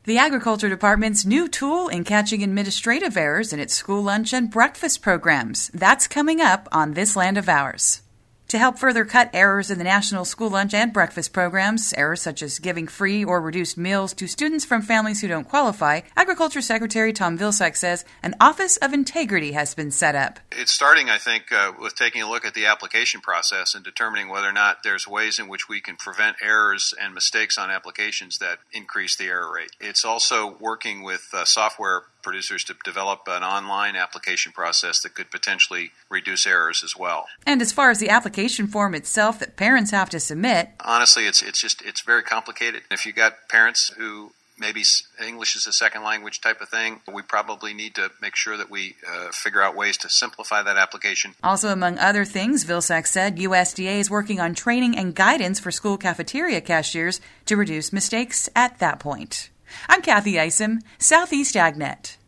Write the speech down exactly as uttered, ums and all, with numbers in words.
The Agriculture Department's new tool in catching administrative errors in its school lunch and breakfast programs. That's coming up on This Land of Ours. To help further cut errors in the national school lunch and breakfast programs, errors such as giving free or reduced meals to students from families who don't qualify, Agriculture Secretary Tom Vilsack says an Office of Integrity has been set up. It's starting, I think, uh, with taking a look at the application process and determining whether or not there's ways in which we can prevent errors and mistakes on applications that increase the error rate. It's also working with uh, software producers to develop an online application process that could potentially reduce errors as well. And as far as the application form itself that parents have to submit, honestly, it's it's just it's very complicated. If you got parents who maybe English is a second language type of thing, we probably need to make sure that we uh, figure out ways to simplify that application. Also, among other things, Vilsack said U S D A is working on training and guidance for school cafeteria cashiers to reduce mistakes at that point. I'm Kathy Isom, Southeast AgNet.